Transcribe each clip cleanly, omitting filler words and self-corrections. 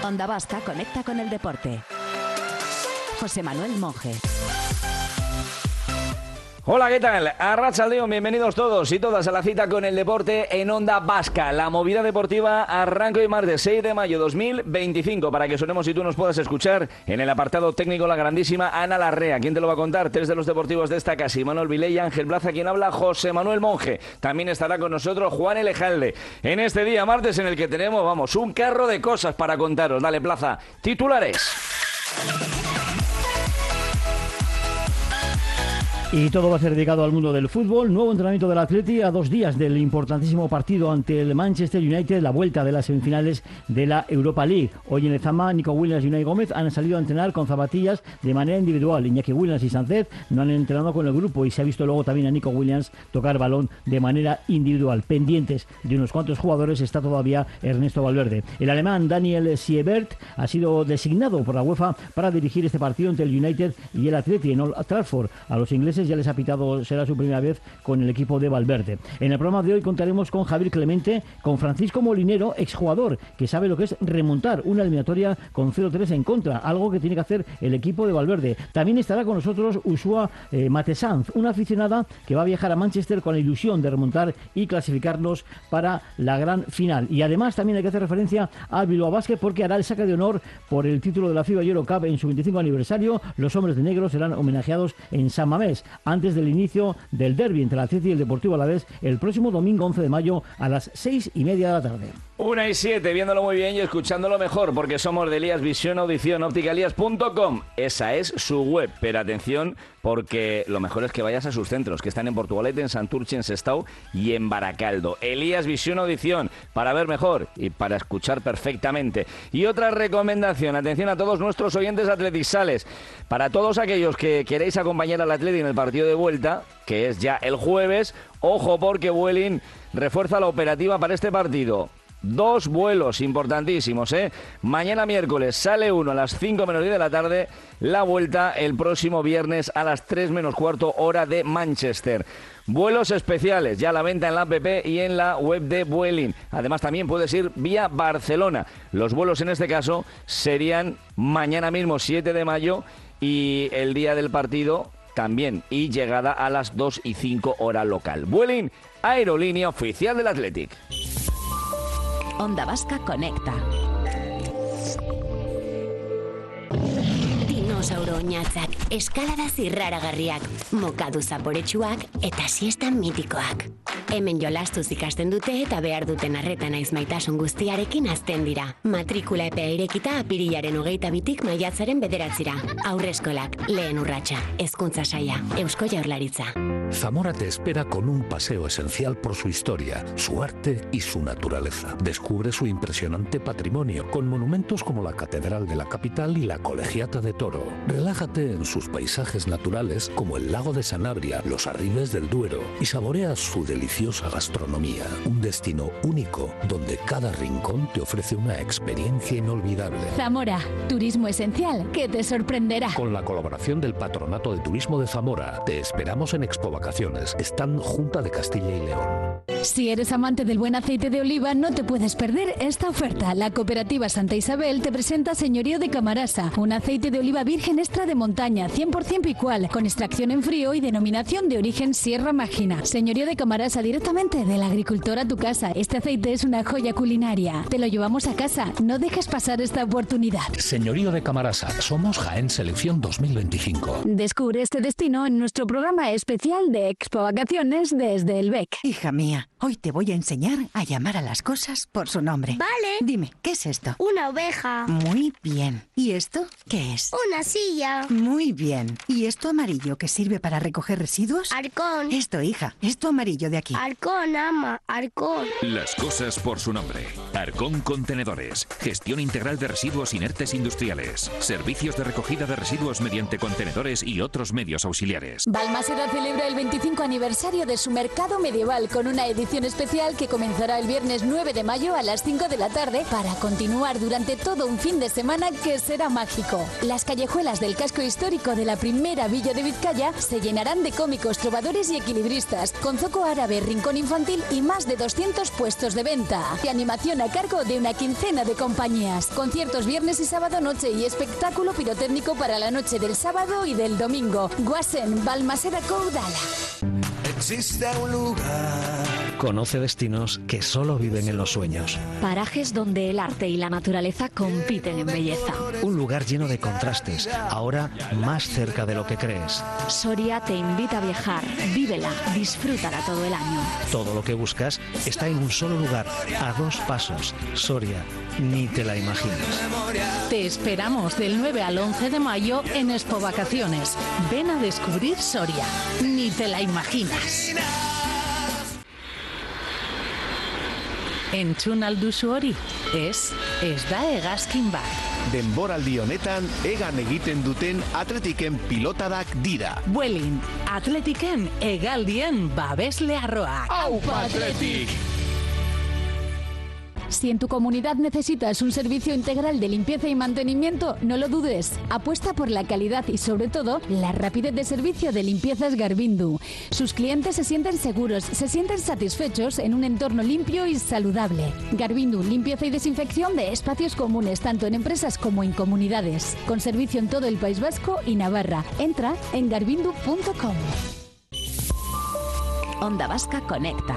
Onda Vasca conecta con el deporte. José Manuel Monje. Hola, ¿qué tal? Arratsaldeon, bienvenidos todos y todas a la cita con el deporte en Onda Vasca. La movida deportiva arranca hoy martes 6 de mayo 2025 para que sonemos y tú nos puedas escuchar. En el apartado técnico la grandísima Ana Larrea. ¿Quién te lo va a contar? Tres de los deportivos de esta casa: Imanol Viley, Ángel Blaza, quien habla, José Manuel Monje. También estará con nosotros Juan Elejalde. En este día martes en el que tenemos, un carro de cosas para contaros. Dale, Plaza. Titulares. Y todo va a ser dedicado al mundo del fútbol. Nuevo entrenamiento del Atleti a 2 días del importantísimo partido ante el Manchester United, la vuelta de las semifinales de la Europa League. Hoy en Lezama, Nico Williams y Unai Gómez han salido a entrenar con zapatillas de manera individual. Iñaki Williams y Sánchez no han entrenado con el grupo y se ha visto luego también a Nico Williams tocar balón de manera individual. Pendientes de unos cuantos jugadores está todavía Ernesto Valverde. El alemán Daniel Siebert ha sido designado por la UEFA para dirigir este partido entre el United y el Atleti en Old Trafford. A los ingleses ya les ha pitado, será su primera vez con el equipo de Valverde. En el programa de hoy contaremos con Javier Clemente, con Francisco Molinero, exjugador, que sabe lo que es remontar una eliminatoria con 0-3 en contra, algo que tiene que hacer el equipo de Valverde. También estará con nosotros Ushua Matesanz, una aficionada que va a viajar a Manchester con la ilusión de remontar y clasificarnos para la gran final. Y además también hay que hacer referencia al Bilbao Basket porque hará el saque de honor por el título de la FIBA Eurocup en su 25 aniversario. Los hombres de negro serán homenajeados en San Mamés, antes del inicio del derbi entre el Atleti y el Deportivo Alavés el próximo domingo 11 de mayo a las 6:30 de la tarde. 1:07, viéndolo muy bien y escuchándolo mejor, porque somos de Elías Visión Audición, ópticalias.com. Esa es su web, pero atención, porque lo mejor es que vayas a sus centros, que están en Portugalete, en Santurce, en Sestao y en Baracaldo. Elías Visión Audición, para ver mejor y para escuchar perfectamente. Y otra recomendación, atención a todos nuestros oyentes atletisales, para todos aquellos que queréis acompañar al Atleti en el partido de vuelta, que es ya el jueves, ojo porque Vueling refuerza la operativa para este partido. 2 vuelos importantísimos, ¿eh? Mañana miércoles sale uno a las 5:10 de la tarde, la vuelta el próximo viernes a las 3:15 hora de Manchester. Vuelos especiales, ya a la venta en la app y en la web de Vueling. Además también puedes ir vía Barcelona. Los vuelos en este caso serían mañana mismo 7 de mayo y el día del partido también, y llegada a las 2:05 hora local. Vueling, aerolínea oficial del Athletic. Onda Vasca conecta. Dinosauro oinatzak, eskalada zirraragarriak, mokadu zaporetsuak eta siesta mitikoak. Hemen jolastuz ikasten dute eta behar duten arreta naiz maitasun guztiarekin hazten dira. Matrikula epea irekita apirilaren 22tik maiatzaren 9. Aurreskolak, lehen urratsa, hezkuntza saila, Eusko Jaurlaritza. Zamora te espera con un paseo esencial por su historia, su arte y su naturaleza. Descubre su impresionante patrimonio, con monumentos como la Catedral de la Capital y la Colegiata de Toro. Relájate en sus paisajes naturales como el lago de Sanabria, los Arribes del Duero y saborea su deliciosa gastronomía. Un destino único donde cada rincón te ofrece una experiencia inolvidable. Zamora, turismo esencial que te sorprenderá. Con la colaboración del Patronato de Turismo de Zamora, te esperamos en Expo Vacaciones. Están Junta de Castilla y León. Si eres amante del buen aceite de oliva, no te puedes perder esta oferta. La Cooperativa Santa Isabel te presenta Señorío de Camarasa, un aceite de oliva virgen extra de montaña, 100% picual, con extracción en frío y denominación de origen Sierra Mágina. Señorío de Camarasa, directamente del agricultor a tu casa. Este aceite es una joya culinaria. Te lo llevamos a casa. No dejes pasar esta oportunidad. Señorío de Camarasa. Somos Jaén Selección 2025. Descubre este destino en nuestro programa especial de Expo Vacaciones desde el BEC. Hija mía, hoy te voy a enseñar a llamar a las cosas por su nombre. Vale. Dime, ¿qué es esto? Una oveja. Muy bien. ¿Y esto qué es? Una silla. Muy bien. ¿Y esto amarillo que sirve para recoger residuos? Arcón. Esto, hija, esto amarillo de aquí. Arcón, ama, Arcón. Las cosas por su nombre. Arcón Contenedores. Gestión integral de residuos inertes industriales. Servicios de recogida de residuos mediante contenedores y otros medios auxiliares. Balmaseda celebra el 25 aniversario de su mercado medieval con una edición edición especial que comenzará el viernes 9 de mayo a las 5 de la tarde para continuar durante todo un fin de semana que será mágico. Las callejuelas del casco histórico de la primera villa de Vizcaya se llenarán de cómicos, trovadores y equilibristas, con zoco árabe, rincón infantil y más de 200 puestos de venta. Y animación a cargo de una quincena de compañías. Conciertos viernes y sábado noche y espectáculo pirotécnico para la noche del sábado y del domingo. Guasen, Balmaseda Caudala. Existe un lugar. Conoce destinos que solo viven en los sueños. Parajes donde el arte y la naturaleza compiten en belleza. Un lugar lleno de contrastes, ahora más cerca de lo que crees. Soria te invita a viajar, vívela, disfrútala todo el año. Todo lo que buscas está en un solo lugar, a 2 pasos. Soria, ni te la imaginas. Te esperamos del 9 al 11 de mayo en Expo Vacaciones. Ven a descubrir Soria, ni te la imaginas. Entzun alduzu hori, ez da hegazkin bat. Denboraldi honetan egan egiten duten atletiken pilotadak dira. Vuelin, atletiken hegaldien babeslearroak. ¡Aupa Atletik! Si en tu comunidad necesitas un servicio integral de limpieza y mantenimiento, no lo dudes. Apuesta por la calidad y, sobre todo, la rapidez de servicio de Limpiezas Garbindu. Sus clientes se sienten seguros, se sienten satisfechos en un entorno limpio y saludable. Garbindu, limpieza y desinfección de espacios comunes, tanto en empresas como en comunidades. Con servicio en todo el País Vasco y Navarra. Entra en garbindu.com. Onda Vasca Conecta.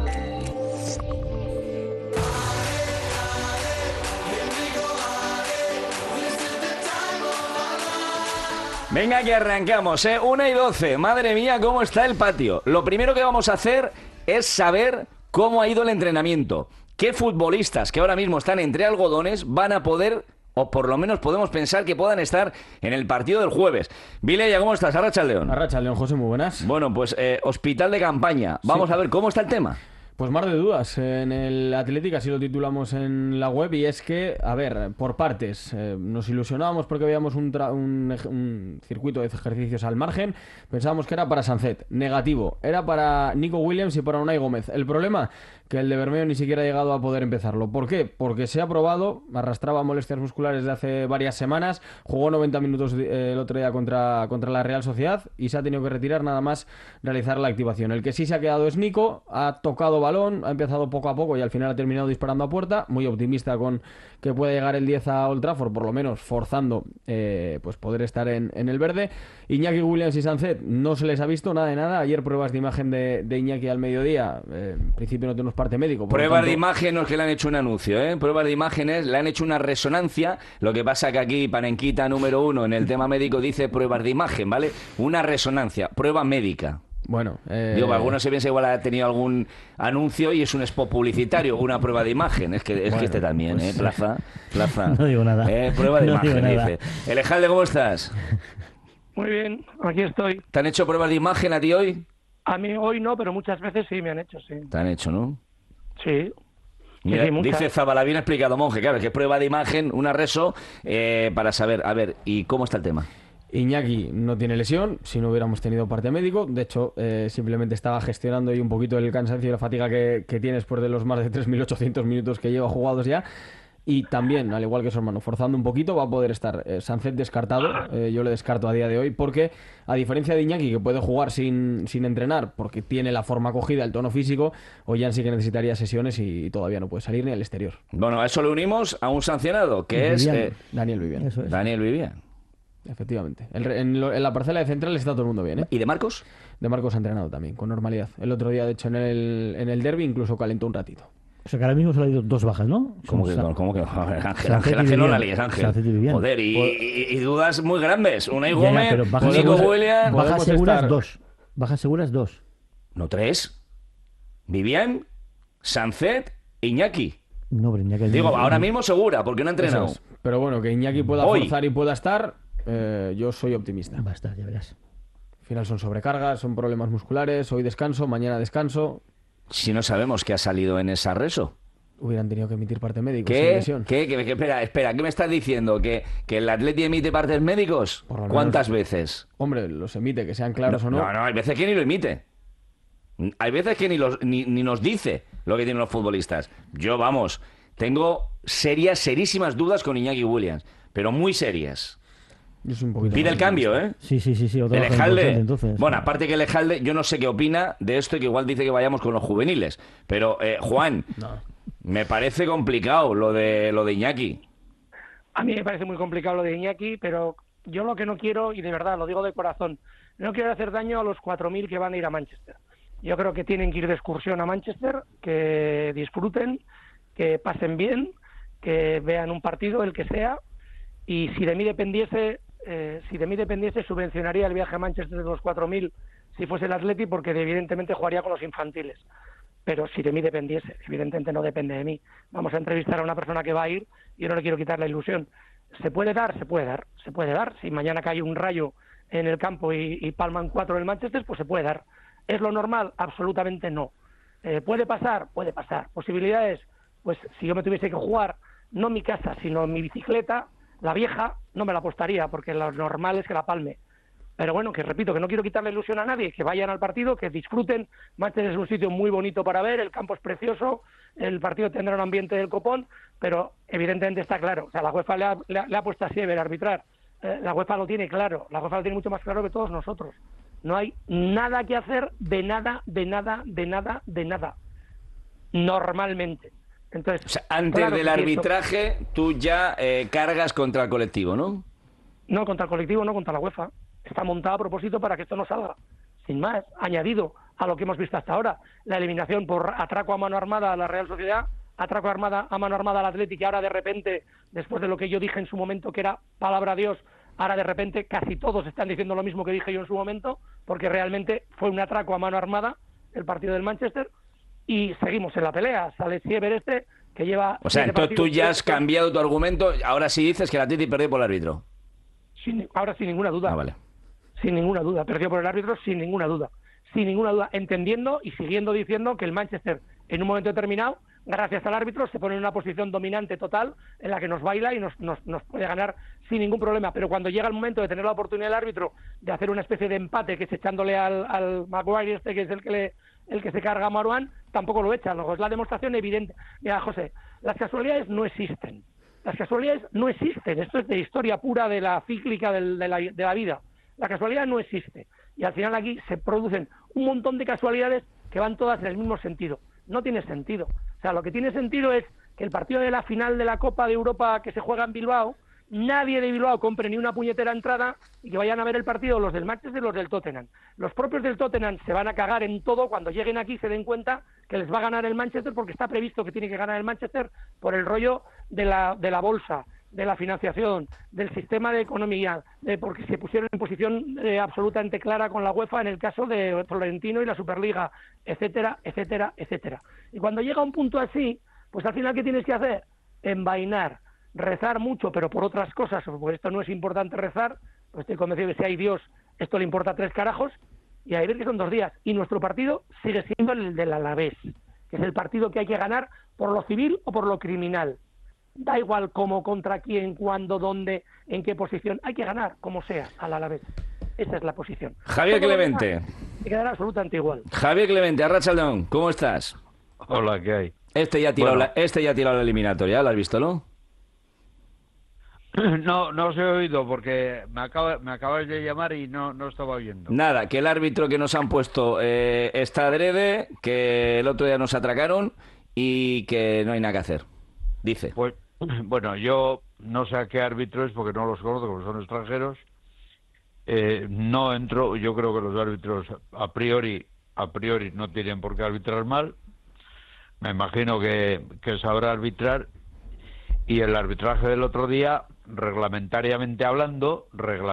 Venga, que arrancamos, 1:12. Madre mía, cómo está el patio. Lo primero que vamos a hacer es saber cómo ha ido el entrenamiento. ¿Qué futbolistas que ahora mismo están entre algodones van a poder, o por lo menos podemos pensar que puedan estar en el partido del jueves? Vilella, ¿cómo estás? Arratsaldeon. Arratsaldeon, José, muy buenas. Bueno, pues hospital de campaña. Vamos a ver cómo está el tema. Pues mar de dudas en el Athletic, así lo titulamos en la web, y es que, a ver, por partes, nos ilusionábamos porque veíamos un circuito de ejercicios al margen, pensábamos que era para Sancet, negativo, era para Nico Williams y para Unai Gómez. El problema, que el de Bermeo ni siquiera ha llegado a poder empezarlo. ¿Por qué? Porque se ha probado, arrastraba molestias musculares de hace varias semanas, jugó 90 minutos el otro día contra la Real Sociedad y se ha tenido que retirar nada más realizar la activación. El que sí se ha quedado es Nico, ha tocado balón, ha empezado poco a poco y al final ha terminado disparando a puerta, muy optimista con que pueda llegar el 10 a Old Trafford, por lo menos forzando pues poder estar en el verde. Iñaki Williams y Sancet no se les ha visto nada de nada. Ayer pruebas de imagen de Iñaki al mediodía, en principio no tenemos parte médico. Pruebas de imagen no es que le han hecho un anuncio, pruebas de imágenes, le han hecho una resonancia. Lo que pasa que aquí Panenquita número 1 en el tema médico dice pruebas de imagen, ¿vale? Una resonancia, prueba médica. Bueno, digo, algunos se piensa igual ha tenido algún anuncio y es un spot publicitario, una prueba de imagen. Es que bueno, este también, pues, Plaza. No digo nada. Prueba de no imagen, dice. Elejalde, ¿cómo estás? Muy bien, aquí estoy. ¿Te han hecho pruebas de imagen a ti hoy? A mí hoy no, pero muchas veces sí me han hecho, sí. ¿Te han hecho, no? Sí. Mira, sí, dice Zabala, bien explicado, monje, claro, que es prueba de imagen, una reso, para saber, a ver, ¿y cómo está el tema? Iñaki no tiene lesión, si no hubiéramos tenido parte médico. De hecho, simplemente estaba gestionando ahí un poquito el cansancio y la fatiga que tiene después de los más de 3.800 minutos que lleva jugados ya. Y también, al igual que su hermano, forzando un poquito, va a poder estar. Sancet descartado, yo le descarto a día de hoy, porque a diferencia de Iñaki, que puede jugar sin entrenar, porque tiene la forma cogida, el tono físico, Ollán sí que necesitaría sesiones y todavía no puede salir ni al exterior. Bueno, a eso le unimos a un sancionado, que es Daniel Vivian. Eso es. Daniel Vivian. Efectivamente. En la parcela de central está todo el mundo bien, ¿eh? ¿Y de Marcos? De Marcos ha entrenado también, con normalidad. El otro día, de hecho, en el derbi incluso calentó un ratito. O sea que ahora mismo se le ha ido 2 bajas, ¿no? ¿Cómo que? Ángel, no la líes, Ángel. Joder, y dudas muy grandes. Unai Gómez, Nico Williams... Bajas seguras 2. Bajas seguras 2. No 3. Vivian, Sancet, Iñaki. No, pero Iñaki... Digo, ahora mismo segura, porque no ha entrenado. Es. Pero bueno, que Iñaki pueda forzar y pueda estar, yo soy optimista. Va a estar, ya verás. Al final son sobrecargas, son problemas musculares, hoy descanso, mañana descanso... Si no sabemos qué ha salido en esa reso. Hubieran tenido que emitir parte médico. ¿Qué? Espera, ¿qué me estás diciendo? ¿Que el Atleti emite partes médicos? ¿Cuántas veces? Hombre, los emite, que sean claros o no. No, hay veces que ni lo emite. Hay veces que ni nos dice lo que tienen los futbolistas. Yo, vamos, tengo serísimas dudas con Iñaki Williams, pero muy serias. Pide el cambio, ¿eh? Sí. El Ejalde. Entonces. Bueno, aparte que el Ejalde, yo no sé qué opina de esto y que igual dice que vayamos con los juveniles. Pero, Juan, me parece complicado lo de Iñaki. A mí me parece muy complicado lo de Iñaki, pero yo lo que no quiero, y de verdad lo digo de corazón, no quiero hacer daño a los 4.000 que van a ir a Manchester. Yo creo que tienen que ir de excursión a Manchester, que disfruten, que pasen bien, que vean un partido, el que sea, y si de mí dependiese, subvencionaría el viaje a Manchester de los 4.000 si fuese el Atleti, porque evidentemente jugaría con los infantiles. Pero si de mí dependiese, evidentemente no depende de mí. Vamos a entrevistar a una persona que va a ir y yo no le quiero quitar la ilusión. ¿Se puede dar? Se puede dar. Si mañana cae un rayo en el campo y palman 4 en el Manchester, pues se puede dar. ¿Es lo normal? Absolutamente no. ¿Puede pasar? Puede pasar. ¿Posibilidades? Pues si yo me tuviese que jugar, no mi casa, sino mi bicicleta, la vieja, no me la apostaría, porque lo normal es que la palme. Pero bueno, que repito, que no quiero quitarle ilusión a nadie, que vayan al partido, que disfruten. Manchester es un sitio muy bonito para ver, el campo es precioso, el partido tendrá un ambiente del copón, pero evidentemente está claro. O sea, la UEFA le ha puesto a Siever a arbitrar. La UEFA lo tiene claro, la UEFA lo tiene mucho más claro que todos nosotros. No hay nada que hacer de nada. Normalmente. Entonces, o sea, antes del arbitraje, tú ya cargas contra el colectivo, ¿no? No, contra el colectivo, no, contra la UEFA. Está montada a propósito para que esto no salga. Sin más, añadido a lo que hemos visto hasta ahora, la eliminación por atraco a mano armada a la Real Sociedad, atraco a mano armada al Atlético, y ahora de repente, después de lo que yo dije en su momento, que era palabra Dios, ahora de repente casi todos están diciendo lo mismo que dije yo en su momento, porque realmente fue un atraco a mano armada el partido del Manchester, y seguimos en la pelea. Sale Siever que lleva... O sea, entonces tú ya has cambiado tu argumento, ahora sí dices que el Atleti perdió por el árbitro. Ahora sin ninguna duda. Ah, vale. Sin ninguna duda, perdió por el árbitro sin ninguna duda, entendiendo y siguiendo diciendo que el Manchester en un momento determinado, gracias al árbitro, se pone en una posición dominante total en la que nos baila y nos puede ganar sin ningún problema, pero cuando llega el momento de tener la oportunidad del árbitro de hacer una especie de empate, que es echándole al Maguire que es el que se carga a Marouane, tampoco lo echa. Luego es la demostración evidente. Mira, José, las casualidades no existen, esto es de historia pura de la cíclica de la vida. La casualidad no existe. Y al final aquí se producen un montón de casualidades que van todas en el mismo sentido. No tiene sentido. O sea, lo que tiene sentido es que el partido de la final de la Copa de Europa que se juega en Bilbao, nadie de Bilbao compre ni una puñetera entrada y que vayan a ver el partido los del Manchester y los del Tottenham. Los propios del Tottenham se van a cagar en todo cuando lleguen aquí y se den cuenta que les va a ganar el Manchester, porque está previsto que tiene que ganar el Manchester por el rollo de la bolsa, de la financiación, del sistema de economía, porque se pusieron en posición absolutamente clara con la UEFA en el caso de Florentino y la Superliga, etcétera, etcétera, etcétera. Y cuando llega un punto así, pues al final, ¿qué tienes que hacer? Envainar, rezar mucho, pero por otras cosas, porque esto no es importante rezar, pues estoy convencido que si hay Dios, esto le importa 3 carajos, y a ver que son 2 días. Y nuestro partido sigue siendo el del Alavés, que es el partido que hay que ganar por lo civil o por lo criminal. Da igual cómo, contra quién, cuándo, dónde, en qué posición. Hay que ganar, como sea, al Alavés. Esa es la posición. Javier Clemente. Te quedará absolutamente igual. Javier Clemente, Arratsaldeon, ¿cómo estás? Hola, ¿qué hay? Este ya ha tirado la eliminatoria, ¿lo has visto, no? No os he oído porque me acabas de llamar y no estaba oyendo. Nada, que el árbitro que nos han puesto está adrede, que el otro día nos atracaron y que no hay nada que hacer. Dice. Pues, bueno, yo no sé a qué árbitro es porque no los conozco, porque son extranjeros. No entro, yo creo que los árbitros a priori no tienen por qué arbitrar mal. Me imagino que sabrá arbitrar. Y el arbitraje del otro día, reglamentariamente hablando,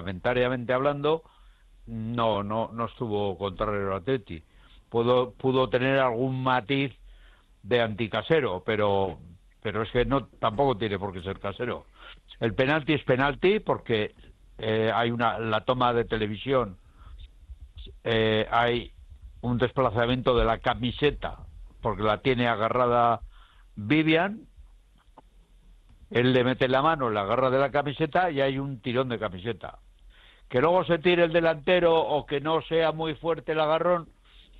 no estuvo contrario al Atleti. Pudo tener algún matiz de anticasero, pero es que tampoco tiene por qué ser casero. El penalti es penalti porque hay la toma de televisión, hay un desplazamiento de la camiseta porque la tiene agarrada Vivian. Él le mete la mano, la agarra de la camiseta y hay un tirón de camiseta. Que luego se tire el delantero o que no sea muy fuerte el agarrón,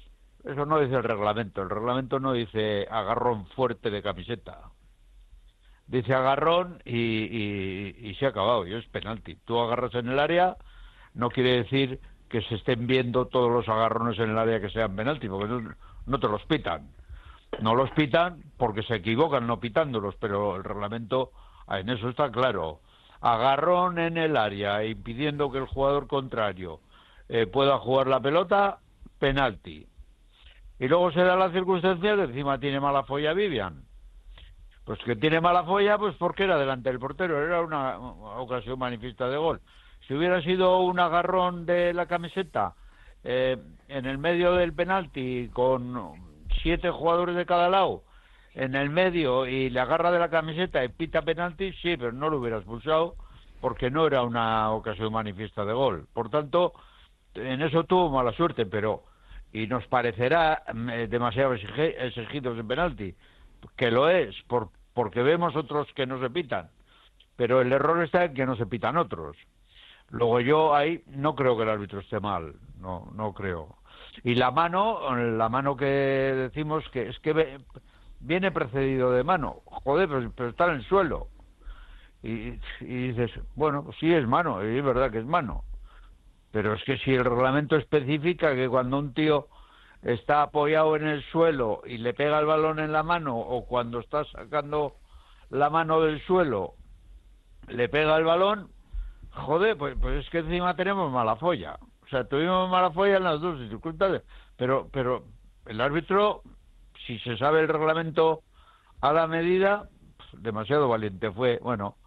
eso no dice el reglamento. El reglamento no dice agarrón fuerte de camiseta. Dice agarrón y se ha acabado, y es penalti. Tú agarras en el área, no quiere decir que se estén viendo todos los agarrones en el área que sean penalti, porque no te los pitan. No los pitan porque se equivocan no pitándolos, pero el reglamento en eso está claro. Agarrón en el área, impidiendo que el jugador contrario pueda jugar la pelota, penalti. Y luego se da la circunstancia que encima tiene mala folla Vivian. Pues que tiene mala folla, pues porque era delante del portero, era una ocasión manifiesta de gol. Si hubiera sido un agarrón de la camiseta en el medio del penalti con 7 jugadores de cada lado en el medio y le agarra de la camiseta y pita penalti, sí, pero no lo hubiera expulsado porque no era una ocasión manifiesta de gol. Por tanto, en eso tuvo mala suerte, pero y nos parecerá demasiado exigidos en penalti, que lo es, porque vemos otros que no se pitan, pero el error está en que no se pitan otros. Luego yo ahí no creo que el árbitro esté mal, no creo. Y la mano que decimos que es que viene precedido de mano, joder, pero está en el suelo. Y dices, bueno, pues sí es mano, y es verdad que es mano. Pero es que si el reglamento especifica que cuando un tío está apoyado en el suelo y le pega el balón en la mano, o cuando está sacando la mano del suelo le pega el balón, joder, pues es que encima tenemos mala folla. O sea, tuvimos mala folla en las dos circunstancias. Pero el árbitro, si se sabe el reglamento a la medida, demasiado valiente fue. Bueno,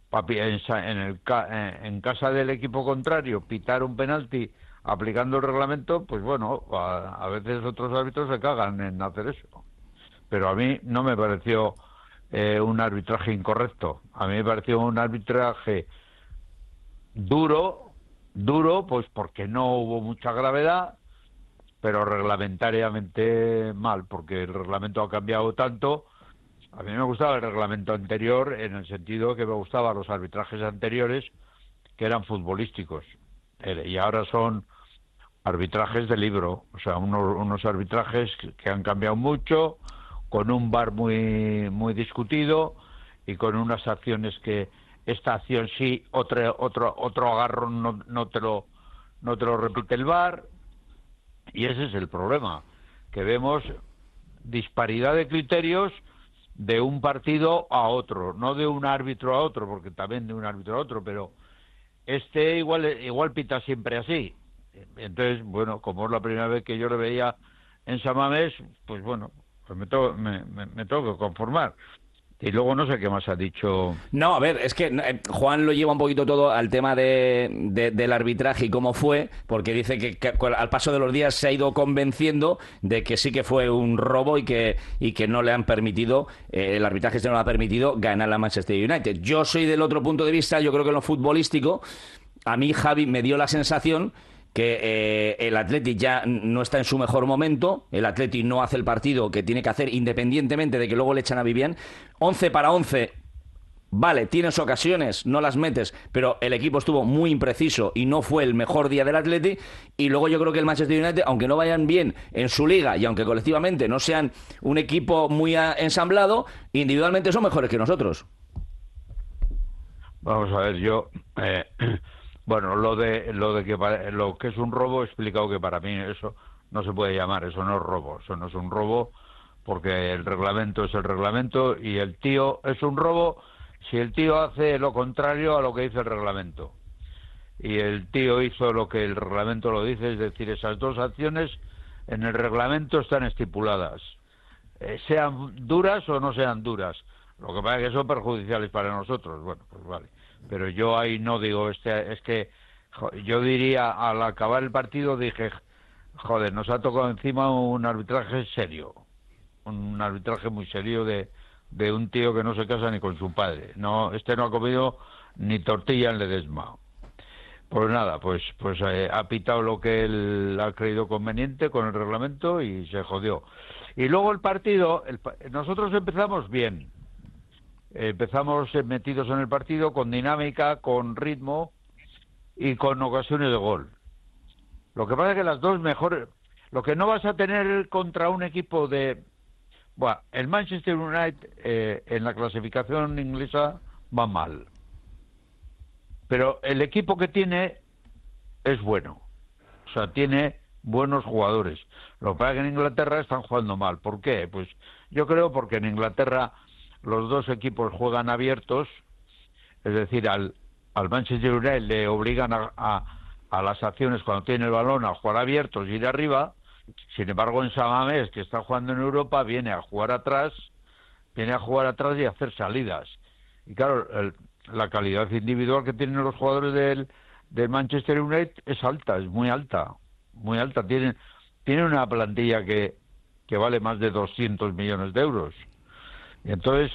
en casa del equipo contrario, pitar un penalti aplicando el reglamento, pues bueno, a veces otros árbitros se cagan en hacer eso. Pero a mí no me pareció un arbitraje incorrecto. A mí me pareció un arbitraje duro, pues porque no hubo mucha gravedad, pero reglamentariamente mal, porque el reglamento ha cambiado tanto. A mí me gustaba el reglamento anterior en el sentido que me gustaban los arbitrajes anteriores, que eran futbolísticos, y ahora son arbitrajes de libro, o sea, unos arbitrajes que han cambiado mucho, con un VAR muy discutido y con unas acciones que esta acción sí, otro agarrón no te lo repite el VAR, y ese es el problema, que vemos disparidad de criterios de un partido a otro, no de un árbitro a otro, porque también de un árbitro a otro, pero igual pita siempre así. Entonces, bueno, como es la primera vez que yo le veía en San Mamés, pues bueno, pues me tengo que conformar. Y luego no sé qué más ha dicho. No, a ver, es que Juan lo lleva un poquito todo al tema del arbitraje y cómo fue, porque dice que al paso de los días se ha ido convenciendo de que sí que fue un robo y que no le han permitido, el arbitraje no le ha permitido ganar a Manchester United. Yo soy del otro punto de vista, yo creo que en lo futbolístico, a mí Javi me dio la sensación que el Atleti ya no está en su mejor momento, el Atleti no hace el partido que tiene que hacer independientemente de que luego le echan a Vivian. 11 para 11, vale, tienes ocasiones, no las metes, pero el equipo estuvo muy impreciso y no fue el mejor día del Atleti. Y luego yo creo que el Manchester United, aunque no vayan bien en su liga y aunque colectivamente no sean un equipo muy ensamblado, individualmente son mejores que nosotros. Vamos a ver, yo... Bueno, lo que es un robo, he explicado que para mí eso no se puede llamar, eso no es robo, eso no es un robo, porque el reglamento es el reglamento y el tío es un robo si el tío hace lo contrario a lo que dice el reglamento. Y el tío hizo lo que el reglamento lo dice, es decir, esas dos acciones en el reglamento están estipuladas, sean duras o no sean duras. Lo que pasa es que son perjudiciales para nosotros, bueno, pues vale. Pero yo ahí no digo, es que yo diría, al acabar el partido dije, joder, nos ha tocado encima un arbitraje serio, un arbitraje muy serio de un tío que no se casa ni con su padre. No, no ha comido ni tortilla en Ledesma. Pues nada, pues ha pitado lo que él ha creído conveniente con el reglamento y se jodió. Y luego el partido, nosotros empezamos bien. Empezamos metidos en el partido con dinámica, con ritmo y con ocasiones de gol. Lo que pasa es que las dos mejores, Lo que no vas a tener contra un equipo de... Bueno, el Manchester United en la clasificación inglesa va mal. Pero el equipo que tiene es bueno. O sea, tiene buenos jugadores. Lo que pasa es que en Inglaterra están jugando mal. ¿Por qué? Pues yo creo porque en Inglaterra los dos equipos juegan abiertos. Es decir, al Manchester United le obligan a las acciones cuando tiene el balón a jugar abiertos y ir arriba. Sin embargo, en San Mamés, que está jugando en Europa, viene a jugar atrás y a hacer salidas. Y claro, la calidad individual que tienen los jugadores del Manchester United es alta, es muy alta. Tienen una plantilla que vale más de 200 millones de euros. Y entonces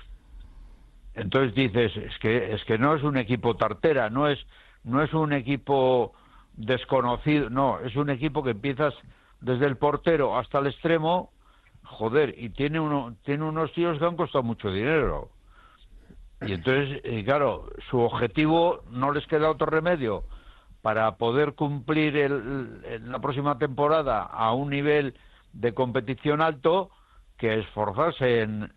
dices, es que no es un equipo tartera, no es un equipo desconocido, no, es un equipo que empiezas desde el portero hasta el extremo, joder, y tiene unos tíos que han costado mucho dinero. Y entonces, claro, su objetivo no les queda otro remedio para poder cumplir en la próxima temporada a un nivel de competición alto que esforzarse en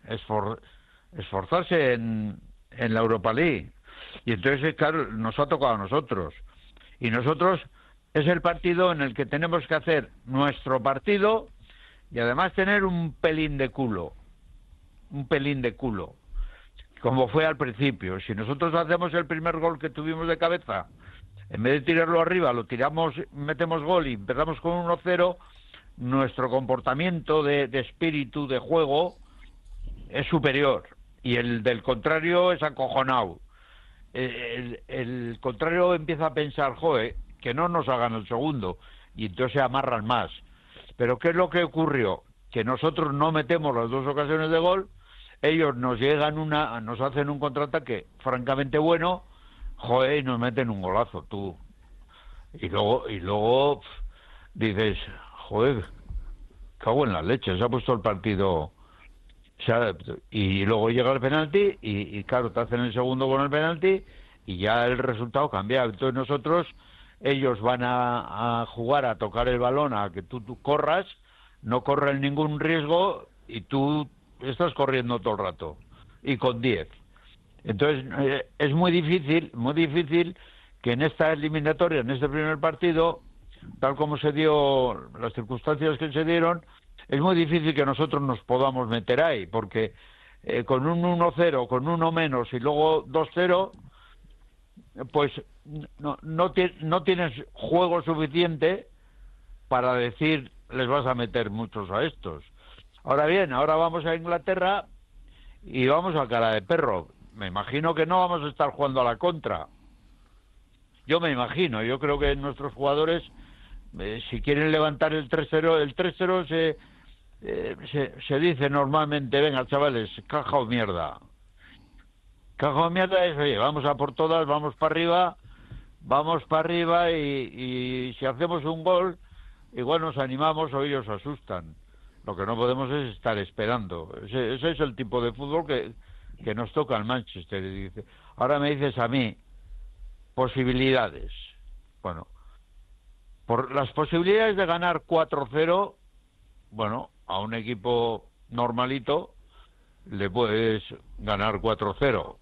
la Europa League. Y entonces, claro, nos ha tocado a nosotros. Y nosotros es el partido en el que tenemos que hacer nuestro partido y además tener un pelín de culo, como fue al principio. Si nosotros hacemos el primer gol que tuvimos de cabeza, en vez de tirarlo arriba, lo tiramos, metemos gol y empezamos con 1-0, nuestro comportamiento de espíritu, de juego, es superior. Y el del contrario es acojonado. El contrario empieza a pensar, joder, que no nos hagan el segundo, y entonces se amarran más. Pero ¿qué es lo que ocurrió? Que nosotros no metemos las dos ocasiones de gol, ellos nos hacen un contraataque francamente bueno, joder, y nos meten un golazo, tú. Y luego dices, joder, cago en la leche, se ha puesto el partido... y luego llega el penalti y claro, te hacen el segundo con el penalti y ya el resultado cambia. Entonces ellos van a jugar a tocar el balón, a que tú corras, no corren ningún riesgo y tú estás corriendo todo el rato y con 10. Entonces es muy difícil que en esta eliminatoria, en este primer partido, tal como se dio, las circunstancias que se dieron, es muy difícil que nosotros nos podamos meter ahí, porque con un 1-0, con uno menos y luego 2-0, pues no tienes juego suficiente para decir les vas a meter muchos a estos. Ahora bien, ahora vamos a Inglaterra y vamos a cara de perro. Me imagino que no vamos a estar jugando a la contra. Yo creo que nuestros jugadores, si quieren levantar el 3-0, el 3-0 se dice normalmente, venga chavales, caja o mierda. Caja o mierda es, oye, vamos a por todas, vamos para arriba y si hacemos un gol, igual nos animamos o ellos asustan. Lo que no podemos es estar esperando. Ese es el tipo de fútbol que nos toca al Manchester. Ahora me dices a mí, posibilidades. Bueno, por las posibilidades de ganar 4-0, bueno, a un equipo normalito le puedes ganar 4-0.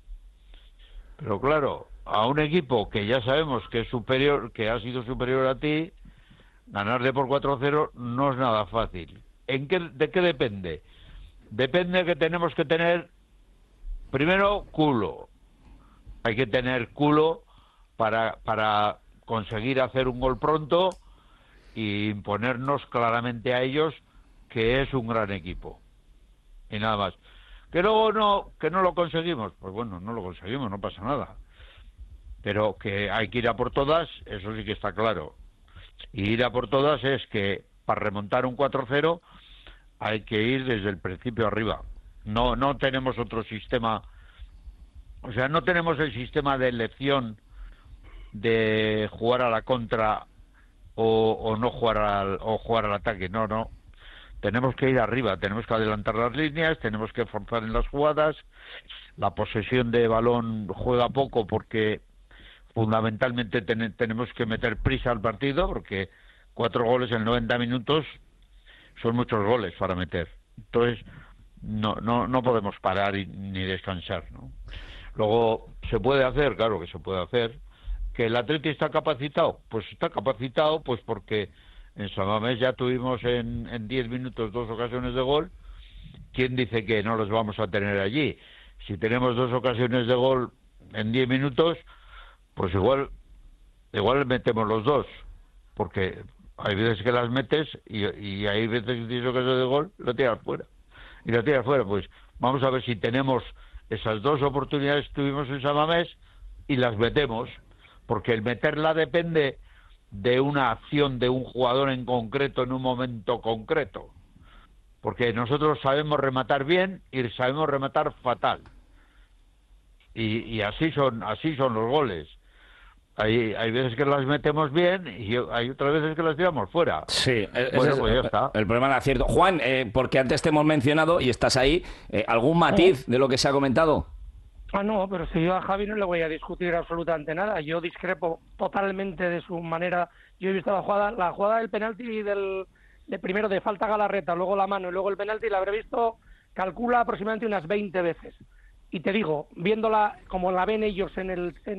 Pero claro, a un equipo que ya sabemos que es superior, que ha sido superior a ti, ganarle por 4-0 no es nada fácil. ¿De qué depende? Depende que tenemos que tener, primero, culo. Hay que tener culo para conseguir hacer un gol pronto y imponernos claramente a ellos que es un gran equipo. Y nada más. Que luego no lo conseguimos, pues bueno, no lo conseguimos, no pasa nada. Pero que hay que ir a por todas, eso sí que está claro. Y ir a por todas es que para remontar un 4-0 hay que ir desde el principio arriba. No tenemos otro sistema, o sea, no tenemos el sistema de elección de jugar a la contra o no jugar jugar al ataque. No. Tenemos que ir arriba, tenemos que adelantar las líneas, tenemos que forzar en las jugadas. La posesión de balón juega poco porque fundamentalmente tenemos que meter prisa al partido, porque 4 goles en 90 minutos son muchos goles para meter. Entonces, no podemos parar ni descansar, ¿no? Luego, ¿se puede hacer? Claro que se puede hacer. ¿Que el Atleti está capacitado? Pues está capacitado pues porque en San Mamés ya tuvimos en 10 minutos 2 ocasiones de gol. ¿Quién dice que no los vamos a tener allí? Si tenemos 2 ocasiones de gol en 10 minutos, pues igual metemos los 2, porque hay veces que las metes y hay veces que tienes ocasión de gol, lo tiras fuera. Y lo tiras fuera, pues vamos a ver si tenemos esas 2 oportunidades que tuvimos en San Mamés y las metemos, porque el meterla depende de una acción de un jugador en concreto en un momento concreto. Porque nosotros sabemos rematar bien y sabemos rematar fatal. Y así son los goles. Hay veces que las metemos bien y hay otras veces que las tiramos fuera. Sí, bueno, pues ya está. El problema del acierto. Juan, porque antes te hemos mencionado y estás ahí, ¿algún matiz de lo que se ha comentado? No, pero si yo a Javi no le voy a discutir absolutamente nada. Yo discrepo totalmente de su manera. Yo he visto la jugada del penalti de primero de falta Galarreta, luego la mano y luego el penalti, la habré visto, calcula aproximadamente unas 20 veces. Y te digo, viéndola como la ven ellos en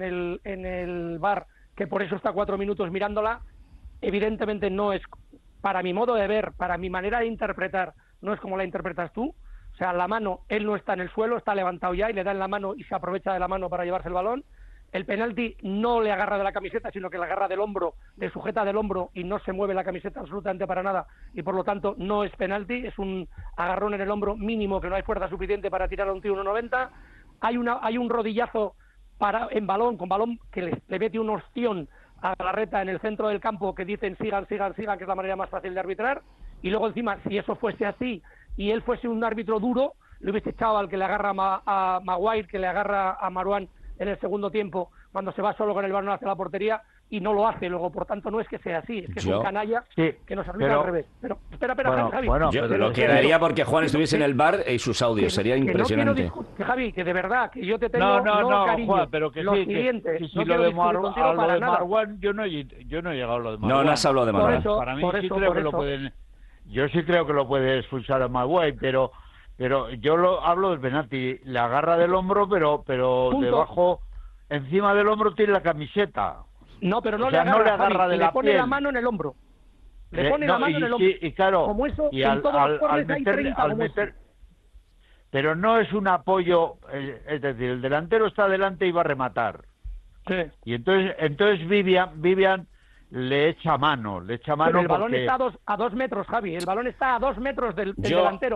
el VAR, que por eso está 4 minutos mirándola, evidentemente no es, para mi modo de ver, para mi manera de interpretar, no es como la interpretas tú. O sea, la mano, él no está en el suelo, está levantado ya y le da en la mano y se aprovecha de la mano para llevarse el balón. El penalti no le agarra de la camiseta, sino que le agarra del hombro, le sujeta del hombro y no se mueve la camiseta absolutamente para nada. Y por lo tanto no es penalti, es un agarrón en el hombro mínimo que no hay fuerza suficiente para tirar a un tío 1.90. Hay un rodillazo con balón que le mete un ostión a Galarreta en el centro del campo que dicen sigan, que es la manera más fácil de arbitrar. Y luego encima, si eso fuese así y él fuese un árbitro duro, le hubiese echado al que le agarra a Maguire, que le agarra a Marouane en el segundo tiempo, cuando se va solo con el balón hacia la portería, y no lo hace luego. Por tanto, no es que sea así, es que es un canalla que nos arbitra al revés. Pero espera, Javi. Yo lo quedaría porque Juan estuviese en el bar y sus audios, sería impresionante. Que Javi, que de verdad, que yo te tengo no cariño, Juan, pero que lo sí, siguiente, que si no lo de Marouane, yo no he llegado a lo de Marouane. No has hablado de Marouane. Para mí sí creo que lo pueden... Yo sí creo que lo puede expulsar a Maguire, pero yo hablo del penalti. Le agarra del hombro, pero debajo, encima del hombro tiene la camiseta. No, pero no le agarra de la piel. Le pone la mano en el hombro. Le pone la mano en el hombro. Y claro, como eso, y en todos los corners hay 30 como eso. Pero no es un apoyo, es decir, el delantero está delante y va a rematar. Sí. Y entonces Vivian le echa mano pero el balón está a 2 metros, Javi. El balón está a 2 metros del delantero.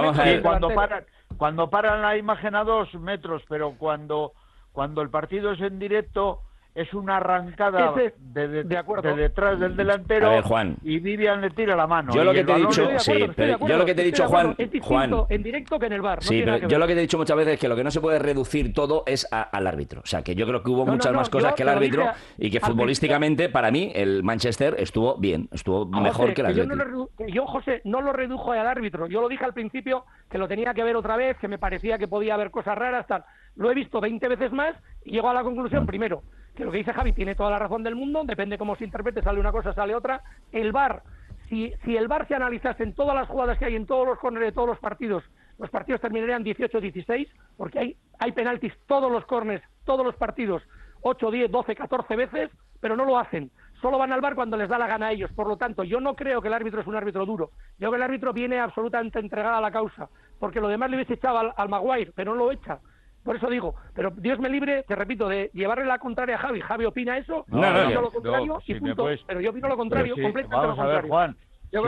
Cuando paran la imagen a 2 metros, pero cuando el partido es en directo, es una arrancada de detrás del delantero. A ver, Juan. Y Vivian le tira la mano. Yo lo que te he dicho, yo lo que te he dicho, Juan, es distinto en directo que en el VAR. Sí, pero yo lo que te he dicho muchas veces es que lo que no se puede reducir todo es al árbitro. O sea, que yo creo que hubo muchas más cosas que el árbitro y que futbolísticamente, para mí, el Manchester estuvo bien, estuvo mejor que el Atlético. Yo, José, no lo redujo al árbitro. Yo lo dije al principio que lo tenía que ver otra vez, que me parecía que podía haber cosas raras, tal. Lo he visto 20 veces más y llego a la conclusión, primero, que lo que dice Javi tiene toda la razón del mundo, depende cómo se interprete, sale una cosa, sale otra. El VAR, si el VAR se analizase en todas las jugadas que hay en todos los córneres de todos los partidos terminarían 18-16, porque hay penaltis todos los córneres, todos los partidos, 8, 10, 12, 14 veces, pero no lo hacen. Solo van al VAR cuando les da la gana a ellos. Por lo tanto, yo no creo que el árbitro es un árbitro duro. Yo creo que el árbitro viene absolutamente entregado a la causa, porque lo demás le hubiese echado al Maguire, pero no lo echa. Por eso digo, pero Dios me libre, te repito, de llevarle la contraria a Javi. Javi opina eso, yo opino lo contrario y punto. Pero yo opino lo contrario, completamente lo contrario. Vamos a ver, Juan,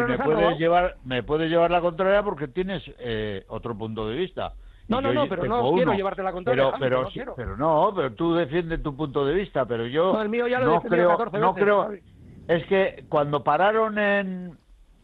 me puedes llevar la contraria porque tienes otro punto de vista. No, pero no quiero llevarte la contraria, pero tú defiendes tu punto de vista, pero yo el mío ya lo he defendido 14 veces, creo. Es que cuando pararon en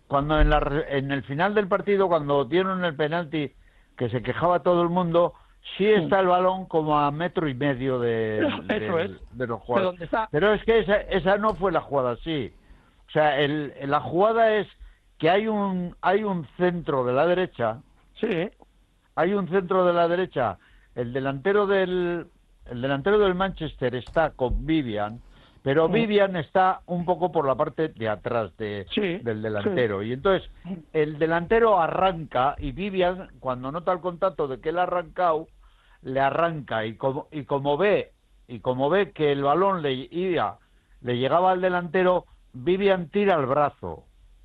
el final del partido, cuando dieron el penalti, que se quejaba todo el mundo, sí está el balón como a 1,5 metros de los jugadores. Pero es que esa no fue la jugada, sí. O sea, la jugada es que hay un centro de la derecha. Sí. Hay un centro de la derecha. El delantero del Manchester está con Vivian Pero Vivian está un poco por la parte de atrás del delantero. Y entonces el delantero arranca y Vivian, cuando nota el contacto de que él ha arrancado, le arranca. Y como ve que el balón le llegaba al delantero, Vivian tira el brazo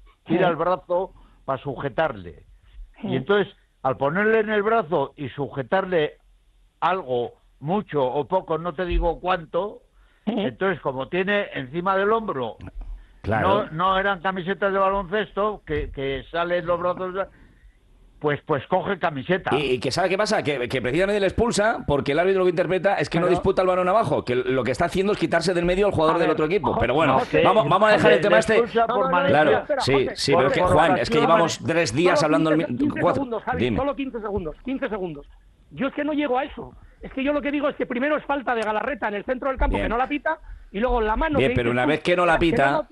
para sujetarle. Y entonces, al ponerle en el brazo y sujetarle algo, mucho o poco, no te digo cuánto, entonces como tiene encima del hombro, no eran camisetas de baloncesto que salen los brazos, pues coge camiseta. ¿Y que sabe qué pasa? Que precisamente le expulsa porque el árbitro lo que interpreta es que no disputa el balón abajo, que lo que está haciendo es quitarse del medio al jugador del otro equipo. Pero bueno, vamos a dejar el tema este. Claro, sí, pero es que, Juan, es que llevamos 3 días hablando... 15 segundos, Javi, solo 15 segundos. Yo es que no llego a eso. Es que yo lo que digo es que primero es falta de Galarreta en el centro del campo, que no la pita, y luego la mano... Bien, pero una vez que no la pita...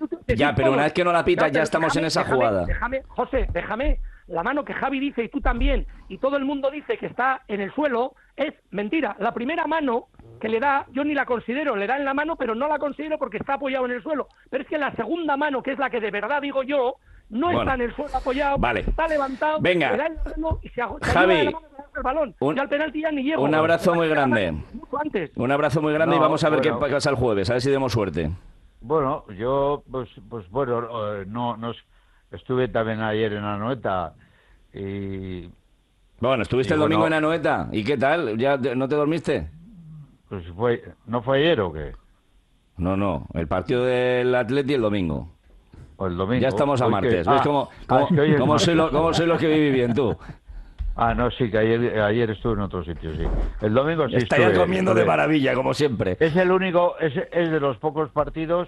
Ya estamos en esa jugada. José, déjame... La mano que Javi dice, y tú también, y todo el mundo dice que está en el suelo, es mentira. La primera mano que le da, yo ni la considero, le da en la mano, pero no la considero porque está apoyado en el suelo. Pero es que la segunda mano, que es la que de verdad digo yo, no está en el suelo apoyado, está levantado, venga, le da en la mano y se Javi, la mano el balón. Yo al penalti ya ni llego. Un abrazo muy grande. Un abrazo muy grande y vamos a ver qué pasa el jueves, a ver si demos suerte. Bueno, yo, pues bueno, no estuve también ayer en Anoeta y... Bueno, ¿estuviste el domingo en Anoeta? ¿Y qué tal? ¿Ya no te dormiste? Pues ¿no fue ayer o qué? No, el partido del Atleti el domingo. O el domingo. Ya estamos a martes. ¿Ves cómo soy los que viví bien, tú? No, sí, que ayer estuve en otro sitio, sí. El domingo sí estaría estuve. Comiendo de maravilla, como siempre. Es el único, es de los pocos partidos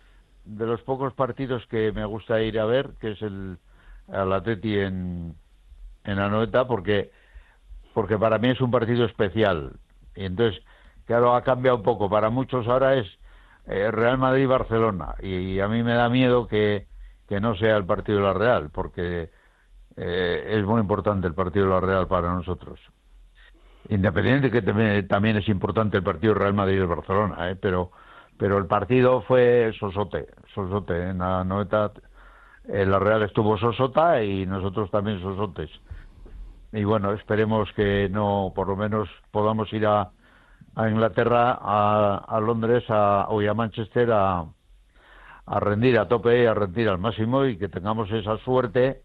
que me gusta ir a ver, que es el Atleti en Anoeta, porque para mí es un partido especial. Y entonces, claro, ha cambiado un poco. Para muchos ahora es Real Madrid-Barcelona. Y a mí me da miedo que no sea el partido de la Real, porque es muy importante el partido de la Real para nosotros. Independiente que también es importante el partido Real Madrid-Barcelona, pero el partido fue sosote. En Anoeta la Real estuvo sosota y nosotros también sosotes. Y bueno, esperemos que no, por lo menos podamos ir a Inglaterra, a Londres o a Manchester a rendir a tope, a rendir al máximo, y que tengamos esa suerte